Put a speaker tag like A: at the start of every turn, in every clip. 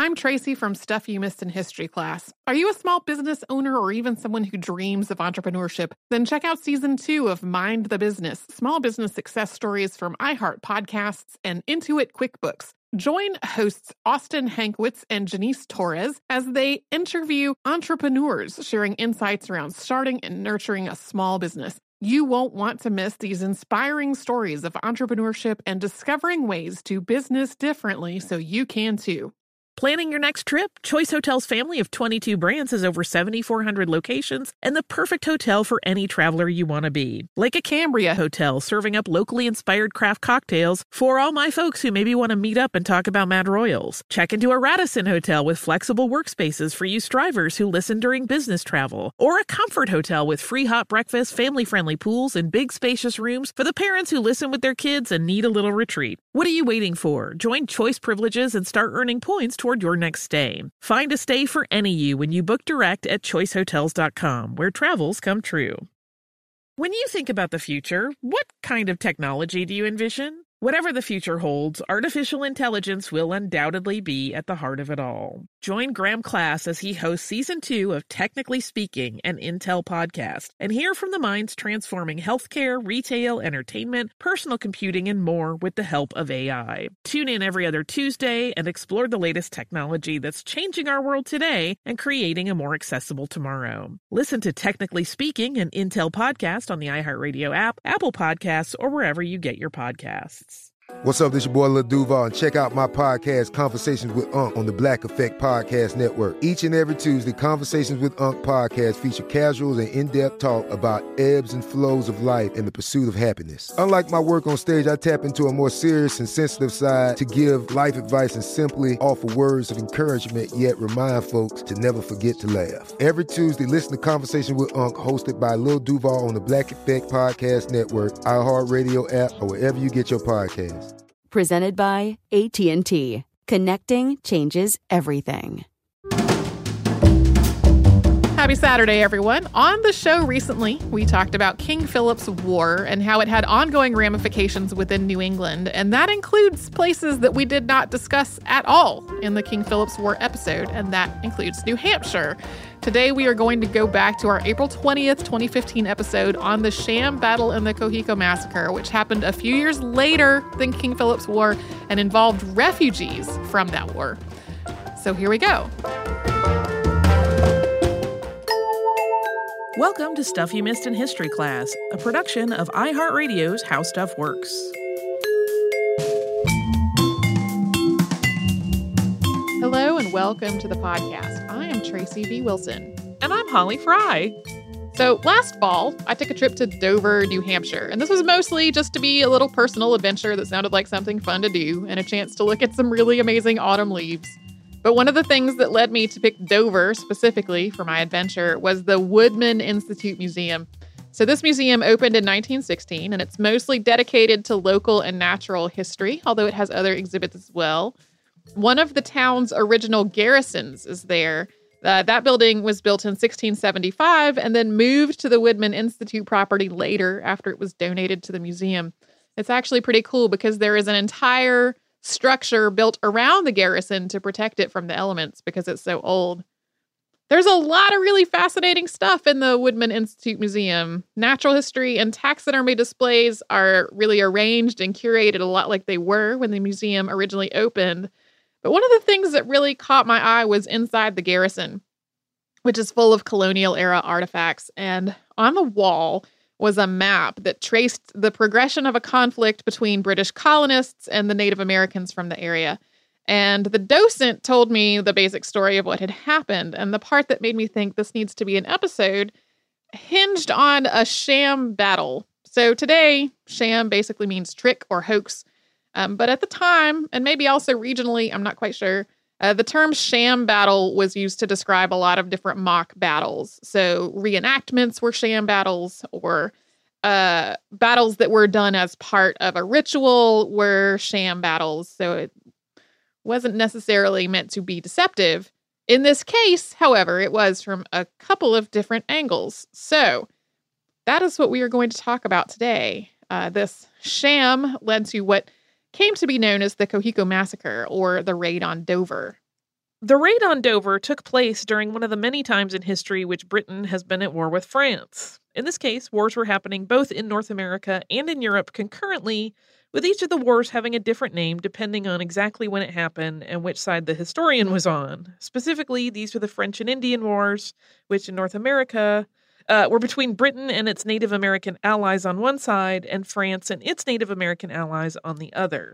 A: I'm Tracy from Stuff You Missed in History class. Are you a small business owner or even someone who dreams of entrepreneurship? Then check out Season 2 of Mind the Business, small business success stories from iHeart Podcasts and Intuit QuickBooks. Join hosts Austin Hankwitz and Janice Torres as they interview entrepreneurs sharing insights around starting and nurturing a small business. You won't want to miss these inspiring stories of entrepreneurship and discovering ways to business differently so you can too.
B: Planning your next trip? Choice Hotels' family of 22 brands has over 7,400 locations and the perfect hotel for any traveler you want to be. Like a Cambria Hotel, serving up locally inspired craft cocktails for all my folks who maybe want to meet up and talk about Mad Royals. Check into a Radisson Hotel with flexible workspaces for you strivers who listen during business travel. Or a Comfort Hotel with free hot breakfast, family-friendly pools, and big spacious rooms for the parents who listen with their kids and need a little retreat. What are you waiting for? Join Choice Privileges and start earning points toward your next stay. Find a stay for any you when you book direct at choicehotels.com, where travels come true. When you think about the future, what kind of technology do you envision? Whatever the future holds, artificial intelligence will undoubtedly be at the heart of it all. Join Graham Class as he hosts Season 2 of Technically Speaking, an Intel podcast, and hear from the minds transforming healthcare, retail, entertainment, personal computing, and more with the help of AI. Tune in every other Tuesday and explore the latest technology that's changing our world today and creating a more accessible tomorrow. Listen to Technically Speaking, an Intel podcast on the iHeartRadio app, Apple Podcasts, or wherever you get your podcasts.
C: What's up, this your boy Lil Duval, and check out my podcast, Conversations with Unc, on the Black Effect Podcast Network. Each and every Tuesday, Conversations with Unc podcast feature casuals and in-depth talk about ebbs and flows of life and the pursuit of happiness. Unlike my work on stage, I tap into a more serious and sensitive side to give life advice and simply offer words of encouragement, yet remind folks to never forget to laugh. Every Tuesday, listen to Conversations with Unc, hosted by Lil Duval on the Black Effect Podcast Network, iHeartRadio app, or wherever you get your podcasts.
D: Presented by AT&T. Connecting changes everything.
A: Happy Saturday, everyone. On the show recently, we talked about King Philip's War and how it had ongoing ramifications within New England, and that includes places that we did not discuss at all in the King Philip's War episode, and that includes New Hampshire. Today, we are going to go back to our April 20th, 2015 episode on the sham battle in the Cohico Massacre, which happened a few years later than King Philip's War and involved refugees from that war. So here we go.
B: Welcome to Stuff You Missed in History class, a production of iHeartRadio's How Stuff Works.
A: Hello and welcome to the podcast. I am Tracy V. Wilson.
B: And I'm Holly Fry.
A: So last fall, I took a trip to Dover, New Hampshire, and this was mostly just to be a little personal adventure that sounded like something fun to do and a chance to look at some really amazing autumn leaves. But one of the things that led me to pick Dover specifically for my adventure was the Woodman Institute Museum. So this museum opened in 1916, and it's mostly dedicated to local and natural history, although it has other exhibits as well. One of the town's original garrisons is there. That building was built in 1675 and then moved to the Woodman Institute property later after it was donated to the museum. It's actually pretty cool because there is an entire structure built around the garrison to protect it from the elements because it's so old. There's a lot of really fascinating stuff in the Woodman Institute Museum. Natural history and taxidermy displays are really arranged and curated a lot like they were when the museum originally opened. But one of the things that really caught my eye was inside the garrison, which is full of colonial era artifacts. And on the wall was a map that traced the progression of a conflict between British colonists and the Native Americans from the area. And the docent told me the basic story of what had happened. And the part that made me think this needs to be an episode hinged on a sham battle. So today, sham basically means trick or hoax. But at the time, and maybe also regionally, I'm not quite sure, the term sham battle was used to describe a lot of different mock battles. So reenactments were sham battles, or battles that were done as part of a ritual were sham battles. So it wasn't necessarily meant to be deceptive. In this case, however, it was from a couple of different angles. So that is what we are going to talk about today. This sham led to what came to be known as the Cohico Massacre, or the Raid on Dover.
B: The raid on Dover took place during one of the many times in history which Britain has been at war with France. In this case, wars were happening both in North America and in Europe concurrently, with each of the wars having a different name depending on exactly when it happened and which side the historian was on. Specifically, these were the French and Indian Wars, which in North America were between Britain and its Native American allies on one side and France and its Native American allies on the other.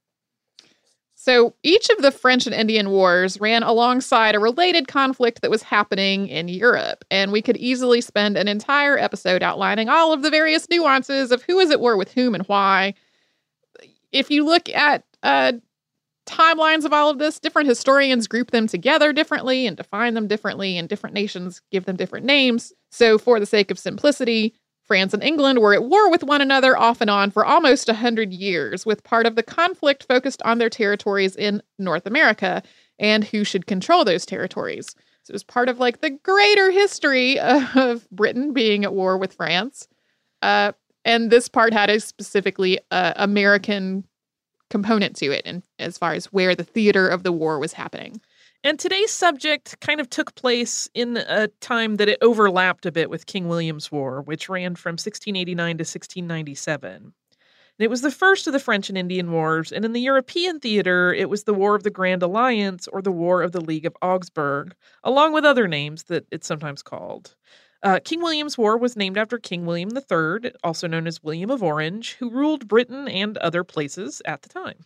A: So each of the French and Indian Wars ran alongside a related conflict that was happening in Europe, and we could easily spend an entire episode outlining all of the various nuances of who is at war with whom and why. If you look at timelines of all of this, different historians group them together differently and define them differently, and different nations give them different names. So for the sake of simplicity, France and England were at war with one another off and on for almost 100 years, with part of the conflict focused on their territories in North America and who should control those territories. So it was part of like the greater history of Britain being at war with France. And this part had a specifically American component to it, and as far as where the theater of the war was happening.
B: And today's subject kind of took place in a time that it overlapped a bit with King William's War, which ran from 1689 to 1697. And it was the first of the French and Indian Wars, and in the European theater, it was the War of the Grand Alliance or the War of the League of Augsburg, along with other names that it's sometimes called. King William's War was named after King William III, also known as William of Orange, who ruled Britain and other places at the time.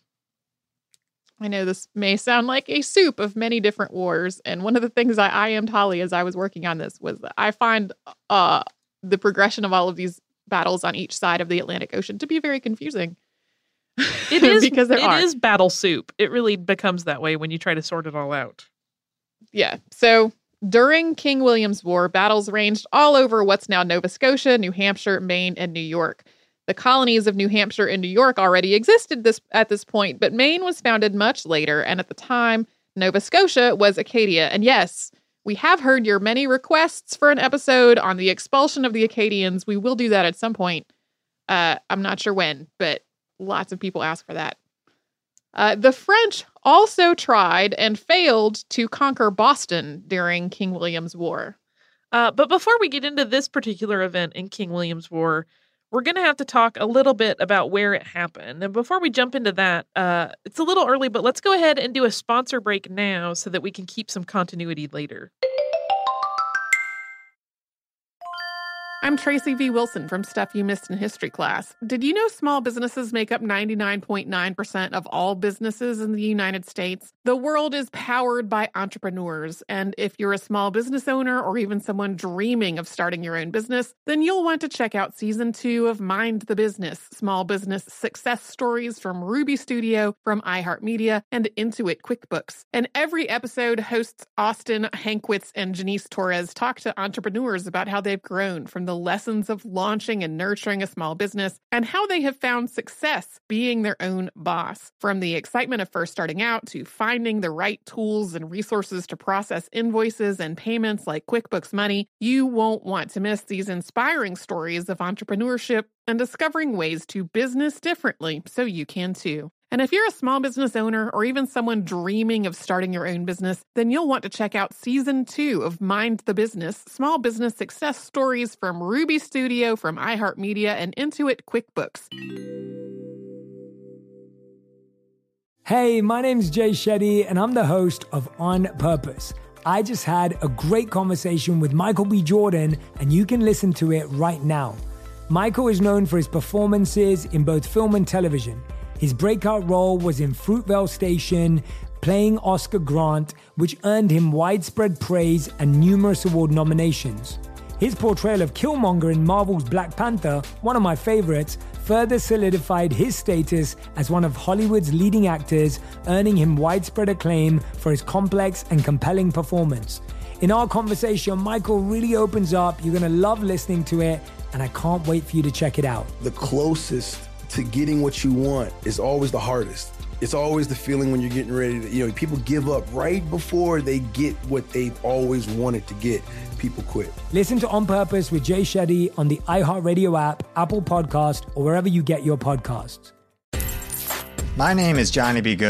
A: I know this may sound like a soup of many different wars, and one of the things I IM'd Holly as I was working on this was that I find the progression of all of these battles on each side of the Atlantic Ocean to be very confusing.
B: It is
A: because it
B: is battle soup. It really becomes that way when you try to sort it all out.
A: Yeah. So during King William's War, battles ranged all over what's now Nova Scotia, New Hampshire, Maine, and New York. The colonies of New Hampshire and New York already existed at this point, but Maine was founded much later, and at the time, Nova Scotia was Acadia. And yes, we have heard your many requests for an episode on the expulsion of the Acadians. We will do that at some point. I'm not sure when, but lots of people ask for that. The French also tried and failed to conquer Boston during King William's War.
B: But before we get into this particular event in King William's War, we're going to have to talk a little bit about where it happened. And before we jump into that, it's a little early, but let's go ahead and do a sponsor break now so that we can keep some continuity later.
A: I'm Tracy V. Wilson from Stuff You Missed in History Class. Did you know small businesses make up 99.9% of all businesses in the United States? The world is powered by entrepreneurs, and if you're a small business owner or even someone dreaming of starting your own business, then you'll want to check out Season 2 of Mind the Business, small business success stories from Ruby Studio, from iHeartMedia, and Intuit QuickBooks. And every episode, hosts Austin Hankwitz and Janice Torres talk to entrepreneurs about how they've grown from the lessons of launching and nurturing a small business and how they have found success being their own boss. From the excitement of first starting out to finding the right tools and resources to process invoices and payments like QuickBooks Money, you won't want to miss these inspiring stories of entrepreneurship and discovering ways to business differently so you can too. And if you're a small business owner or even someone dreaming of starting your own business, then you'll want to check out Season 2 of Mind the Business, small business success stories from Ruby Studio, from iHeartMedia, and Intuit QuickBooks.
E: Hey, my name's Jay Shetty, and I'm the host of On Purpose. I just had a great conversation with Michael B. Jordan, and you can listen to it right now. Michael is known for his performances in both film and television. His breakout role was in Fruitvale Station, playing Oscar Grant, which earned him widespread praise and numerous award nominations. His portrayal of Killmonger in Marvel's Black Panther, one of my favorites, further solidified his status as one of Hollywood's leading actors, earning him widespread acclaim for his complex and compelling performance. In our conversation, Michael really opens up. You're going to love listening to it, and I can't wait for you to check it out.
F: The closest to getting what you want is always the hardest. It's always the feeling when you're getting ready to, people give up right before they get what they've always wanted to get. People quit.
E: Listen to On Purpose with Jay Shetty on the iHeartRadio app, Apple Podcast, or wherever you get your podcasts.
G: My name is Johnny B. Good.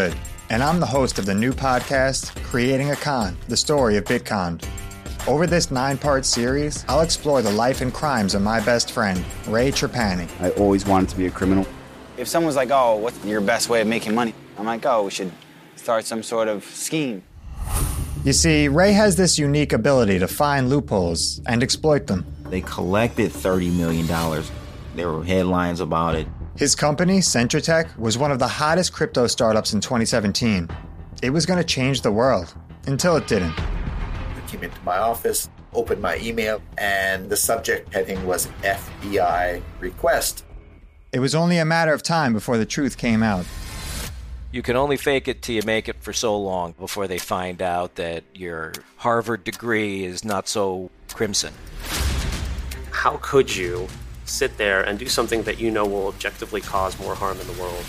G: and I'm the host of the new podcast, Creating a Con, the story of Bitcon. Over this 9-part series, I'll explore the life and crimes of my best friend, Ray Trapani.
H: I always wanted to be a criminal.
I: If someone's like, oh, what's your best way of making money? I'm like, oh, we should start some sort of scheme.
G: You see, Ray has this unique ability to find loopholes and exploit them.
J: They collected $30 million. There were headlines about it.
G: His company, Centratech, was one of the hottest crypto startups in 2017. It was going to change the world, until it didn't.
K: I came into my office, opened my email, and the subject heading was FBI request.
G: It was only a matter of time before the truth came out.
L: You can only fake it till you make it for so long before they find out that your Harvard degree is not so crimson.
M: How could you sit there and do something that you know will objectively cause more harm in the world?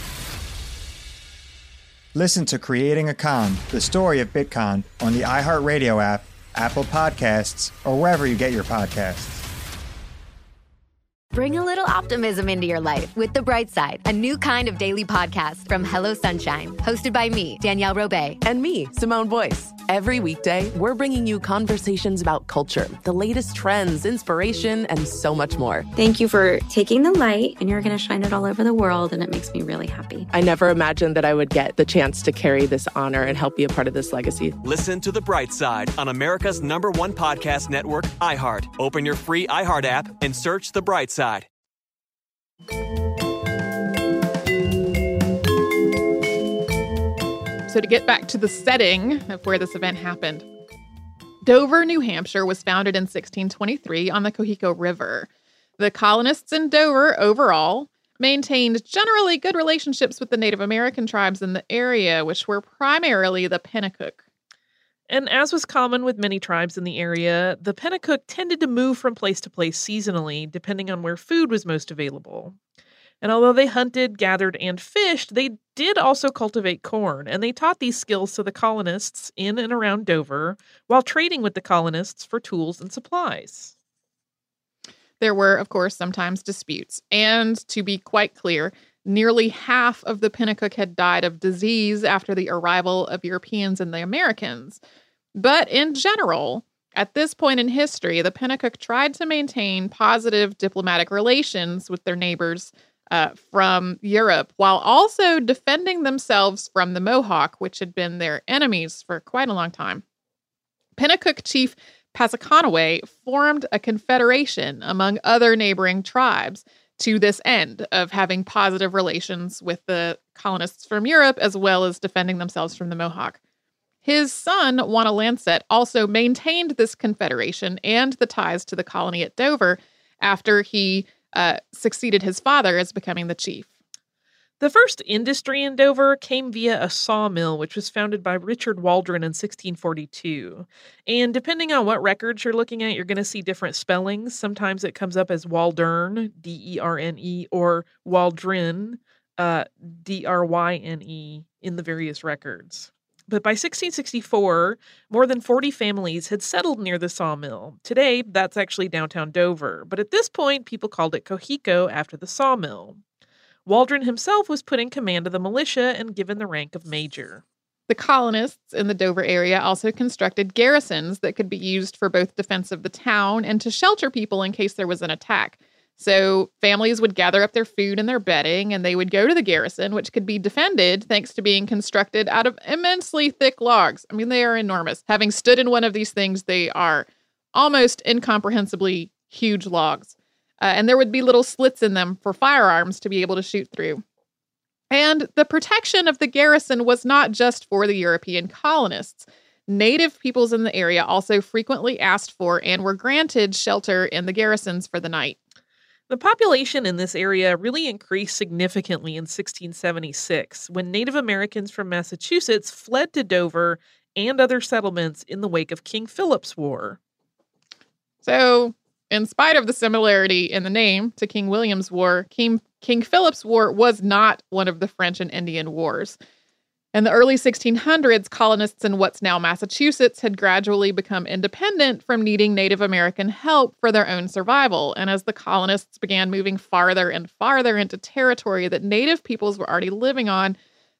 G: Listen to Creating a Con, the story of Bitcon, on the iHeartRadio app, Apple Podcasts, or wherever you get your podcasts.
N: Bring a little optimism into your life with The Bright Side, a new kind of daily podcast from Hello Sunshine, hosted by me, Danielle Robay.
O: And me, Simone Boyce. Every weekday, we're bringing you conversations about culture, the latest trends, inspiration, and so much more.
P: Thank you for taking the light, and you're going to shine it all over the world, and it makes me really happy.
O: I never imagined that I would get the chance to carry this honor and help be a part of this legacy.
Q: Listen to The Bright Side on America's #1 podcast network, iHeart. Open your free iHeart app and search The Bright Side.
A: So to get back to the setting of where this event happened, Dover, New Hampshire was founded in 1623 on the Cohico River. The colonists in Dover overall maintained generally good relationships with the Native American tribes in the area, which were primarily the Pennacook.
B: And as was common with many tribes in the area, the Pennacook tended to move from place to place seasonally, depending on where food was most available. And although they hunted, gathered, and fished, they did also cultivate corn, and they taught these skills to the colonists in and around Dover while trading with the colonists for tools and supplies.
A: There were, of course, sometimes disputes. And to be quite clear, nearly half of the Pennacook had died of disease after the arrival of Europeans and the Americans. But in general, at this point in history, the Pennacook tried to maintain positive diplomatic relations with their neighbors from Europe, while also defending themselves from the Mohawk, which had been their enemies for quite a long time. Pennacook chief Passaconaway formed a confederation among other neighboring tribes to this end of having positive relations with the colonists from Europe, as well as defending themselves from the Mohawk. His son, Wanalancet, also maintained this confederation and the ties to the colony at Dover after he succeeded his father as becoming the chief.
B: The first industry in Dover came via a sawmill, which was founded by Richard Waldron in 1642. And depending on what records you're looking at, you're going to see different spellings. Sometimes it comes up as Waldern, D-E-R-N-E, or Waldrin, D-R-Y-N-E, in the various records. But by 1664, more than 40 families had settled near the sawmill. Today, that's actually downtown Dover. But at this point, people called it Cohico after the sawmill. Waldron himself was put in command of the militia and given the rank of major.
A: The colonists in the Dover area also constructed garrisons that could be used for both defense of the town and to shelter people in case there was an attack. So families would gather up their food and their bedding, and they would go to the garrison, which could be defended thanks to being constructed out of immensely thick logs. I mean, they are enormous. Having stood in one of these things, they are almost incomprehensibly huge logs. And there would be little slits in them for firearms to be able to shoot through. And the protection of the garrison was not just for the European colonists. Native peoples in the area also frequently asked for and were granted shelter in the garrisons for the night.
B: The population in this area really increased significantly in 1676 when Native Americans from Massachusetts fled to Dover and other settlements in the wake of King Philip's War.
A: So, in spite of the similarity in the name to King William's War, King Philip's War was not one of the French and Indian Wars. In the early 1600s, colonists in what's now Massachusetts had gradually become independent from needing Native American help for their own survival. And as the colonists began moving farther and farther into territory that Native peoples were already living on,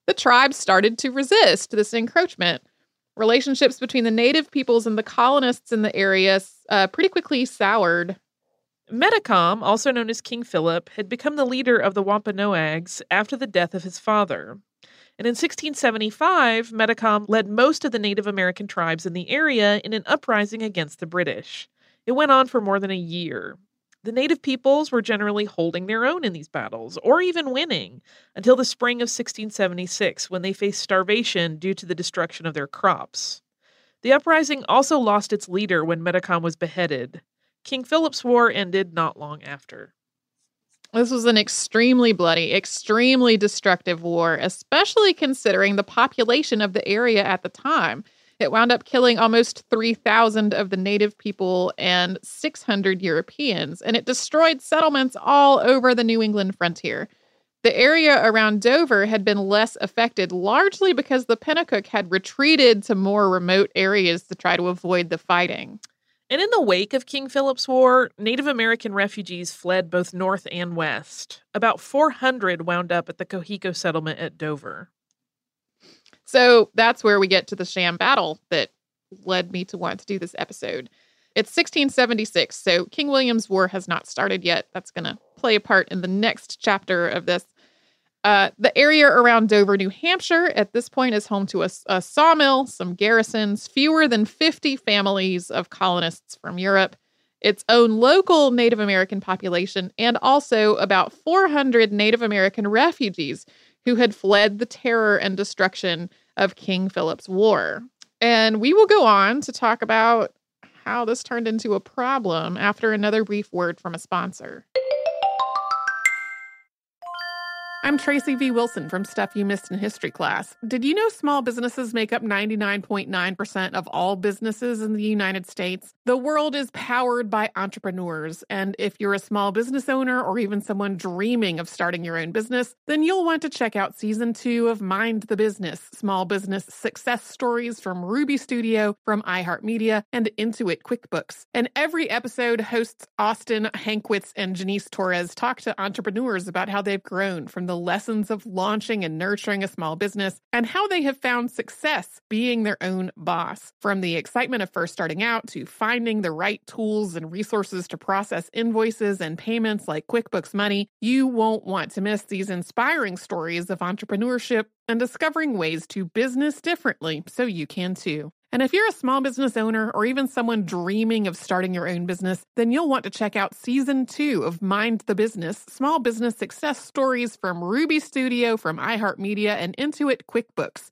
A: the tribes started to resist this encroachment. Relationships between the native peoples and the colonists in the area pretty quickly soured.
B: Metacom, also known as King Philip, had become the leader of the Wampanoags after the death of his father. And in 1675, Metacom led most of the Native American tribes in the area in an uprising against the British. It went on for more than a year. The native peoples were generally holding their own in these battles, or even winning, until the spring of 1676, when they faced starvation due to the destruction of their crops. The uprising also lost its leader when Metacom was beheaded. King Philip's War ended not long after.
A: This was an extremely bloody, extremely destructive war, especially considering the population of the area at the time. It wound up killing almost 3,000 of the native people and 600 Europeans, and it destroyed settlements all over the New England frontier. The area around Dover had been less affected, largely because the Pennacook had retreated to more remote areas to try to avoid the fighting.
B: And in the wake of King Philip's War, Native American refugees fled both north and west. About 400 wound up at the Cohico settlement at Dover.
A: So that's where we get to the sham battle that led me to want to do this episode. It's 1676, so King William's War has not started yet. That's going to play a part in the next chapter of this. The area around Dover, New Hampshire, at this point is home to a sawmill, some garrisons, fewer than 50 families of colonists from Europe, its own local Native American population, and also about 400 Native American refugees who had fled the terror and destruction of King Philip's War. And we will go on to talk about how this turned into a problem after another brief word from a sponsor. I'm Tracy V. Wilson from Stuff You Missed in History Class. Did you know small businesses make up 99.9% of all businesses in the United States? The world is powered by entrepreneurs, and if you're a small business owner or even someone dreaming of starting your own business, then you'll want to check out Season 2 of Mind the Business, Small Business Success Stories from Ruby Studio, from iHeartMedia, and Intuit QuickBooks. And every episode, hosts Austin Hankwitz and Janice Torres talk to entrepreneurs about how they've grown from the lessons of launching and nurturing a small business and how they have found success being their own boss. From the excitement of first starting out to finding the right tools and resources to process invoices and payments like QuickBooks Money, you won't want to miss these inspiring stories of entrepreneurship and discovering ways to business differently so you can too. And if you're a small business owner or even someone dreaming of starting your own business, then you'll want to check out Season 2 of Mind the Business, Small Business Success Stories from Ruby Studio, from iHeartMedia, and Intuit QuickBooks.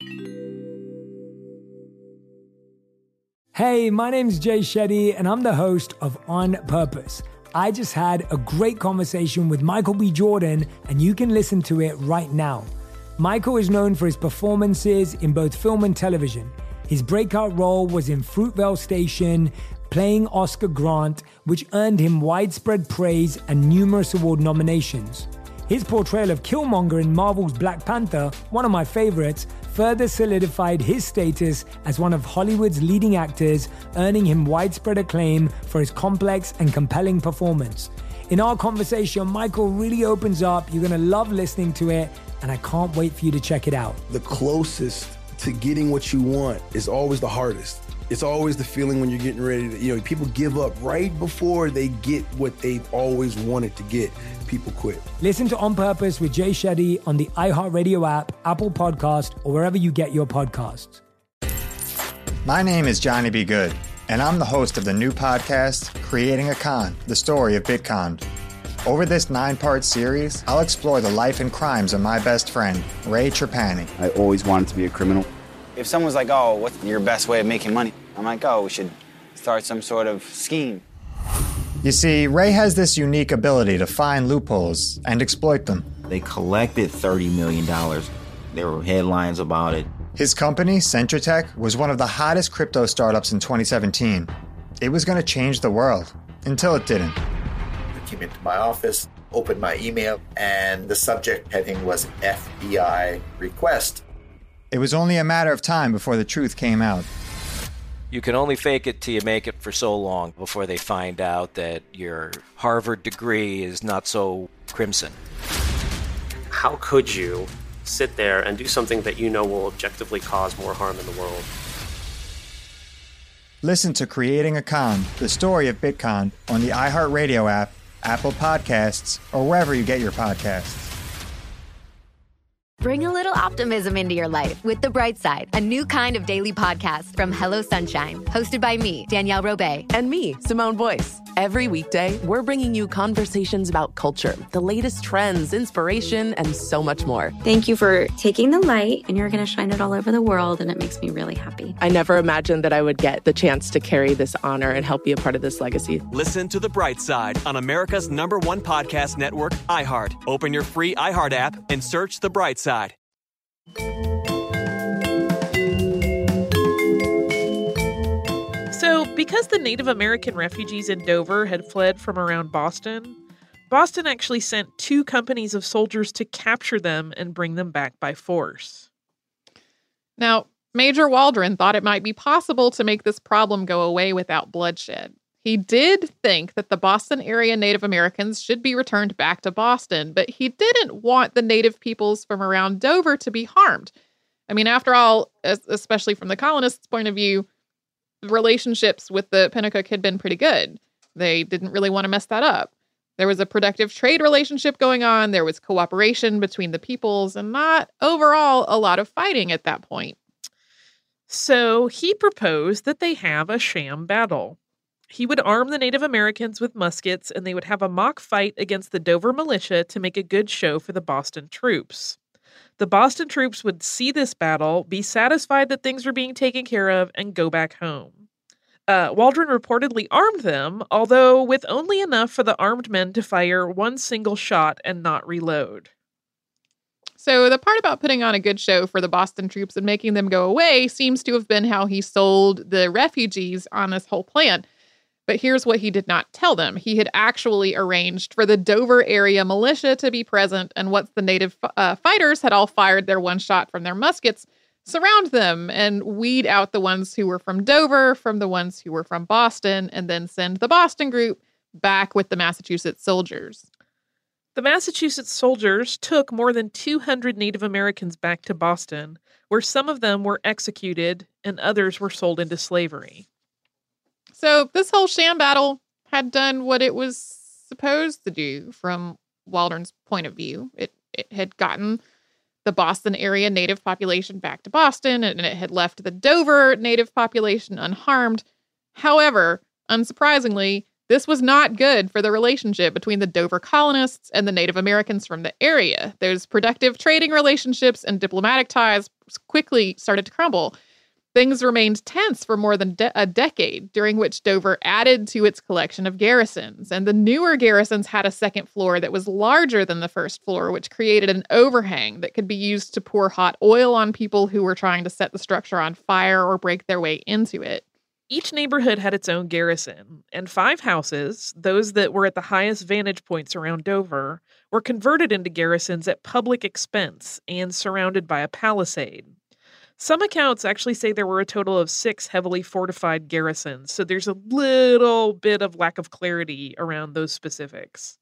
E: Hey, my name's Jay Shetty, and I'm the host of On Purpose. I just had a great conversation with Michael B. Jordan, and you can listen to it right now. Michael is known for his performances in both film and television. His breakout role was in Fruitvale Station, playing Oscar Grant, which earned him widespread praise and numerous award nominations. His portrayal of Killmonger in Marvel's Black Panther, one of my favorites, further solidified his status as one of Hollywood's leading actors, earning him widespread acclaim for his complex and compelling performance. In our conversation, Michael really opens up. You're going to love listening to it, and I can't wait for you to check it out.
F: The closest to getting what you want is always the hardest. It's always the feeling when you're getting ready to, people give up right before they get what they've always wanted to get. People quit.
E: Listen to On Purpose with Jay Shetty on the iHeartRadio app, Apple Podcast, or wherever you get your podcasts.
G: My name is Johnny B. Good, and I'm the host of the new podcast, Creating a Con, the story of Bitcon. Over this 9-part series, I'll explore the life and crimes of my best friend, Ray Trapani.
I: I always wanted to be a criminal. If someone's like, oh, what's your best way of making money? I'm like, oh, we should start some sort of scheme.
G: You see, Ray has this unique ability to find loopholes and exploit them.
J: They collected $30 million. There were headlines about it.
G: His company, Centratech, was one of the hottest crypto startups in 2017. It was going to change the world, until it didn't.
K: Came into my office, opened my email, and the subject heading was FBI request.
G: It was only a matter of time before the truth came out.
L: You can only fake it till you make it for so long before they find out that your Harvard degree is not so crimson.
M: How could you sit there and do something that you know will objectively cause more harm in the world.
G: Listen to Creating a Con, the story of BitCon, on the iHeartRadio app, Apple Podcasts, or wherever you get your podcasts.
N: Bring a little optimism into your life with The Bright Side, a new kind of daily podcast from Hello Sunshine, hosted by me, Danielle Robay.
O: And me, Simone Boyce. Every weekday, we're bringing you conversations about culture, the latest trends, inspiration, and so much more.
P: Thank you for taking the light, and you're going to shine it all over the world, and it makes me really happy.
O: I never imagined that I would get the chance to carry this honor and help be a part of this legacy.
Q: Listen to The Bright Side on America's #1 podcast network, iHeart. Open your free iHeart app and search The Bright Side.
B: So, because the Native American refugees in Dover had fled from around Boston, Boston actually sent 2 companies of soldiers to capture them and bring them back by force.
A: Now, Major Waldron thought it might be possible to make this problem go away without bloodshed. He did think that the Boston area Native Americans should be returned back to Boston, but he didn't want the native peoples from around Dover to be harmed. I mean, after all, especially from the colonists' point of view, relationships with the Pennacook had been pretty good. They didn't really want to mess that up. There was a productive trade relationship going on. There was cooperation between the peoples and not overall a lot of fighting at that point.
B: So he proposed that they have a sham battle. He would arm the Native Americans with muskets, and they would have a mock fight against the Dover militia to make a good show for the Boston troops. The Boston troops would see this battle, be satisfied that things were being taken care of, and go back home. Waldron reportedly armed them, although with only enough for the armed men to fire one single shot and not reload.
A: So the part about putting on a good show for the Boston troops and making them go away seems to have been how he sold the refugees on this whole plan. But here's what he did not tell them. He had actually arranged for the Dover area militia to be present, and once the native fighters had all fired their one shot from their muskets, surround them and weed out the ones who were from Dover from the ones who were from Boston, and then send the Boston group back with the Massachusetts soldiers.
B: The Massachusetts soldiers took more than 200 Native Americans back to Boston, where some of them were executed and others were sold into slavery.
A: So this whole sham battle had done what it was supposed to do from Waldron's point of view. It had gotten the Boston area native population back to Boston, and it had left the Dover native population unharmed. However, unsurprisingly, this was not good for the relationship between the Dover colonists and the Native Americans from the area. Those productive trading relationships and diplomatic ties quickly started to crumble. Things remained tense for more than a decade, during which Dover added to its collection of garrisons. And the newer garrisons had a second floor that was larger than the first floor, which created an overhang that could be used to pour hot oil on people who were trying to set the structure on fire or break their way into it.
B: Each neighborhood had its own garrison, and 5 houses, those that were at the highest vantage points around Dover, were converted into garrisons at public expense and surrounded by a palisade. Some accounts actually say there were a total of 6 heavily fortified garrisons, so there's a little bit of lack of clarity around those specifics.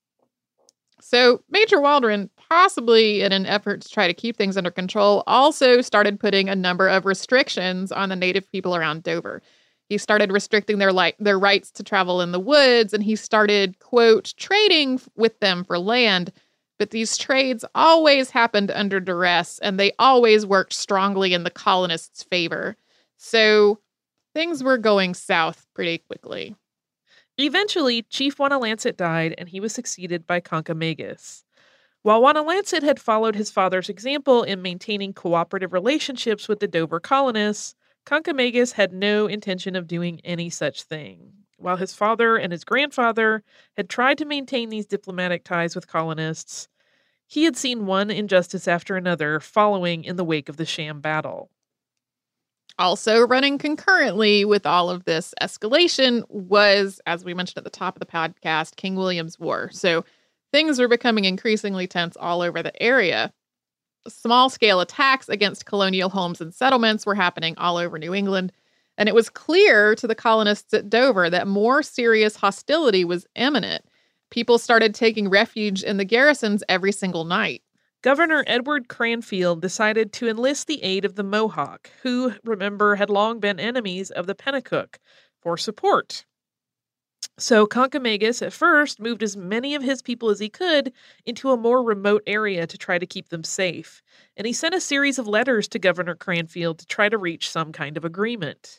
A: So Major Waldron, possibly in an effort to try to keep things under control, also started putting a number of restrictions on the native people around Dover. He started restricting their rights to travel in the woods, and he started, quote, trading with them for land. But these trades always happened under duress, and they always worked strongly in the colonists' favor. So things were going south pretty quickly.
B: Eventually, Chief Wanalancet died, and he was succeeded by Kancamagus. While Wanalancet had followed his father's example in maintaining cooperative relationships with the Dover colonists, Kancamagus had no intention of doing any such thing. While his father and his grandfather had tried to maintain these diplomatic ties with colonists, he had seen one injustice after another following in the wake of the sham battle.
A: Also running concurrently with all of this escalation was, as we mentioned at the top of the podcast, King William's War. So things were becoming increasingly tense all over the area. Small-scale attacks against colonial homes and settlements were happening all over New England, and it was clear to the colonists at Dover that more serious hostility was imminent. People started taking refuge in the garrisons every single night.
B: Governor Edward Cranfield decided to enlist the aid of the Mohawk, who, remember, had long been enemies of the Pennacook, for support. So Kancamagus at first moved as many of his people as he could into a more remote area to try to keep them safe, and he sent a series of letters to Governor Cranfield to try to reach some kind of agreement.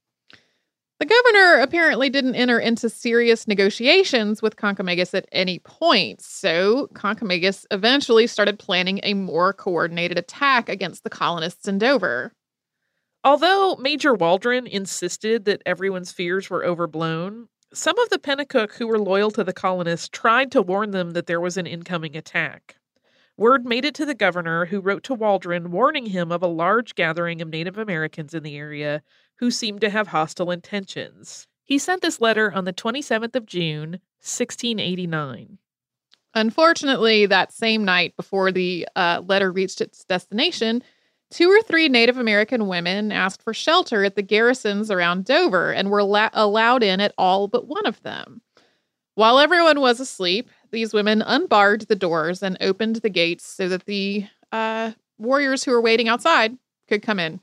A: The governor apparently didn't enter into serious negotiations with Kancamagus at any point, so Kancamagus eventually started planning a more coordinated attack against the colonists in Dover.
B: Although Major Waldron insisted that everyone's fears were overblown, some of the Pennacook who were loyal to the colonists tried to warn them that there was an incoming attack. Word made it to the governor, who wrote to Waldron warning him of a large gathering of Native Americans in the area who seemed to have hostile intentions. He sent this letter on the 27th of June, 1689.
A: Unfortunately, that same night before the letter reached its destination, 2 or 3 Native American women asked for shelter at the garrisons around Dover and were allowed in at all but one of them. While everyone was asleep, these women unbarred the doors and opened the gates so that the warriors who were waiting outside could come in.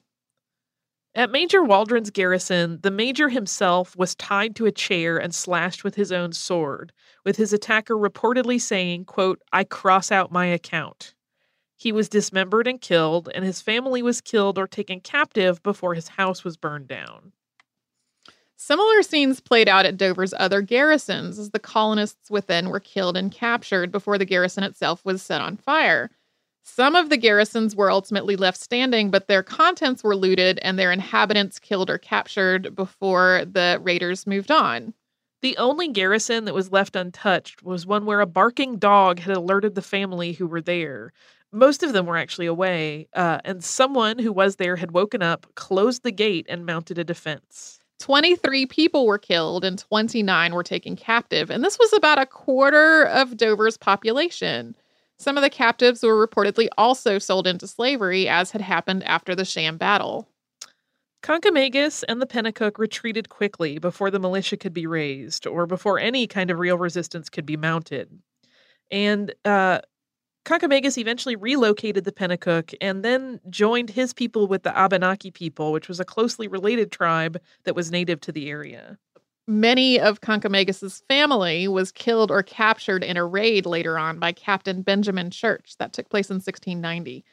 B: At Major Waldron's garrison, the major himself was tied to a chair and slashed with his own sword, with his attacker reportedly saying, quote, "I cross out my account." He was dismembered and killed, and his family was killed or taken captive before his house was burned down.
A: Similar scenes played out at Dover's other garrisons, as the colonists within were killed and captured before the garrison itself was set on fire. Some of the garrisons were ultimately left standing, but their contents were looted and their inhabitants killed or captured before the raiders moved on.
B: The only garrison that was left untouched was one where a barking dog had alerted the family who were there. Most of them were actually away, and someone who was there had woken up, closed the gate, and mounted a defense.
A: 23 people were killed and 29 were taken captive, and this was about a quarter of Dover's population. Some of the captives were reportedly also sold into slavery, as had happened after the sham battle.
B: Kancamagus and the Pennacook retreated quickly before the militia could be raised, or before any kind of real resistance could be mounted. And Kancamagus eventually relocated the Pennacook and then joined his people with the Abenaki people, which was a closely related tribe that was native to the area.
A: Many of Kancamagus's family was killed or captured in a raid later on by Captain Benjamin Church. That took place in 1690.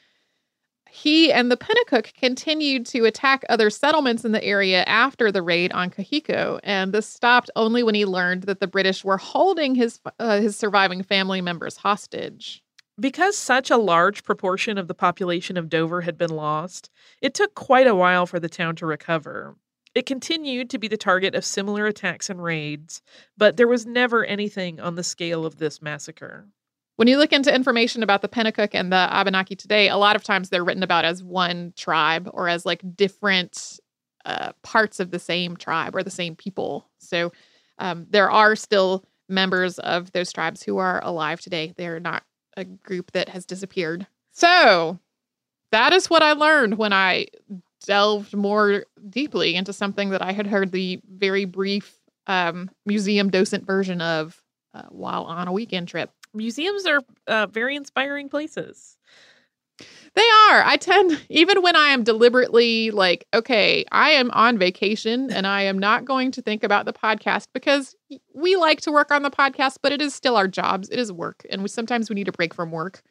A: He and the Pennacook continued to attack other settlements in the area after the raid on Kahiko, and this stopped only when he learned that the British were holding his surviving family members hostage.
B: Because such a large proportion of the population of Dover had been lost, it took quite a while for the town to recover. It continued to be the target of similar attacks and raids, but there was never anything on the scale of this massacre.
A: When you look into information about the Pennacook and the Abenaki today, a lot of times they're written about as one tribe or as like different parts of the same tribe or the same people. So there are still members of those tribes who are alive today. They're not a group that has disappeared. So that is what I learned when I delved more deeply into something that I had heard the very brief museum docent version of while on a weekend trip.
B: Museums are very inspiring places.
A: They are. I tend, even when I am deliberately like, okay, I am on vacation and I am not going to think about the podcast because we like to work on the podcast, but it is still our jobs. It is work. And sometimes we need a break from work.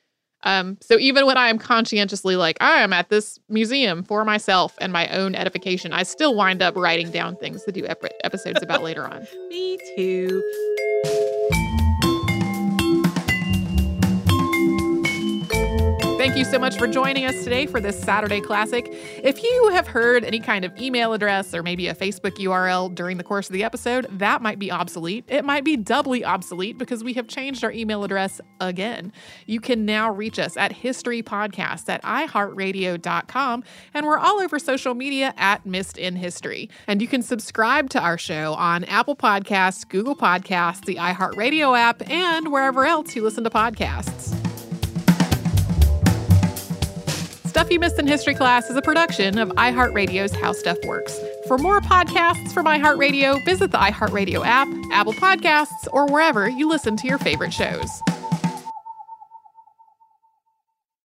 A: So even when I am conscientiously like, I am at this museum for myself and my own edification, I still wind up writing down things to do episodes about later on.
B: Me too.
A: Thank you so much for joining us today for this Saturday Classic. If you have heard any kind of email address or maybe a Facebook URL during the course of the episode, that might be obsolete. It might be doubly obsolete because we have changed our email address again. You can now reach us at historypodcast@iheartradio.com, and we're all over social media at Missed in History. And you can subscribe to our show on Apple Podcasts, Google Podcasts, the iHeartRadio app, and wherever else you listen to podcasts. Stuff You Missed in History Class is a production of iHeartRadio's How Stuff Works. For more podcasts from iHeartRadio, visit the iHeartRadio app, Apple Podcasts, or wherever you listen to your favorite shows.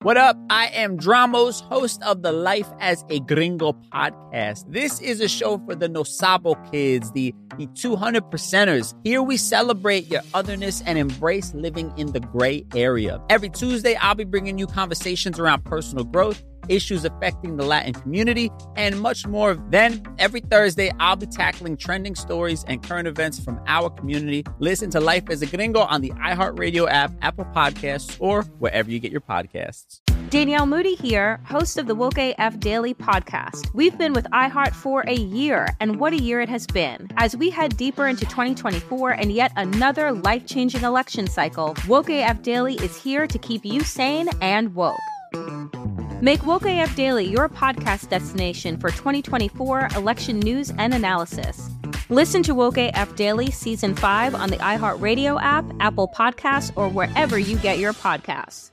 H: What up? I am Dramos, host of the Life as a Gringo podcast. This is a show for the No Sabo kids, the 200%ers. Here we celebrate your otherness and embrace living in the gray area. Every Tuesday, I'll be bringing you conversations around personal growth, issues affecting the Latin community, and much more. Then, every Thursday, I'll be tackling trending stories and current events from our community. Listen to Life as a Gringo on the iHeartRadio app, Apple Podcasts, or wherever you get your podcasts.
R: Danielle Moody here, host of the Woke AF Daily podcast. We've been with iHeart for a year, and what a year it has been. As we head deeper into 2024 and yet another life-changing election cycle, Woke AF Daily is here to keep you sane and woke. Make Woke AF Daily your podcast destination for 2024 election news and analysis. Listen to Woke AF Daily Season 5 on the iHeartRadio app, Apple Podcasts, or wherever you get your podcasts.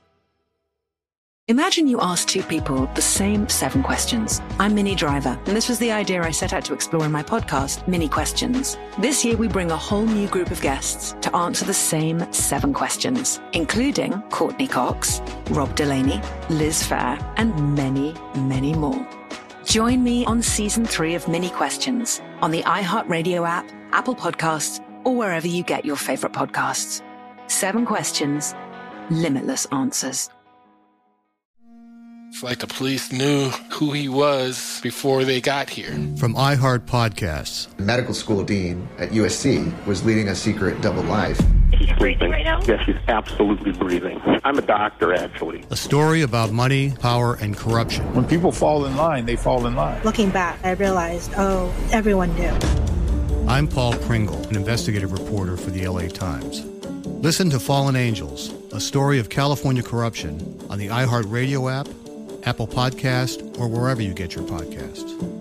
S: Imagine you ask two people the same 7 questions. I'm Minnie Driver, and this was the idea I set out to explore in my podcast, Mini Questions. This year, we bring a whole new group of guests to answer the same 7 questions, including Courtney Cox, Rob Delaney, Liz Phair, and many, many more. Join me on Season 3 of Mini Questions on the iHeartRadio app, Apple Podcasts, or wherever you get your favorite podcasts. 7 questions, limitless answers.
T: It's like the police knew who he was before they got here.
U: From iHeart Podcasts.
V: Medical school dean at USC was leading a secret double life.
W: She's breathing right now? Yes, she's absolutely breathing. I'm a doctor, actually.
U: A story about money, power, and corruption.
X: When people fall in line, they fall in line.
Y: Looking back, I realized, everyone knew.
U: I'm Paul Pringle, an investigative reporter for the LA Times. Listen to Fallen Angels, a story of California corruption on the iHeartRadio app, Apple Podcast, or wherever you get your podcasts.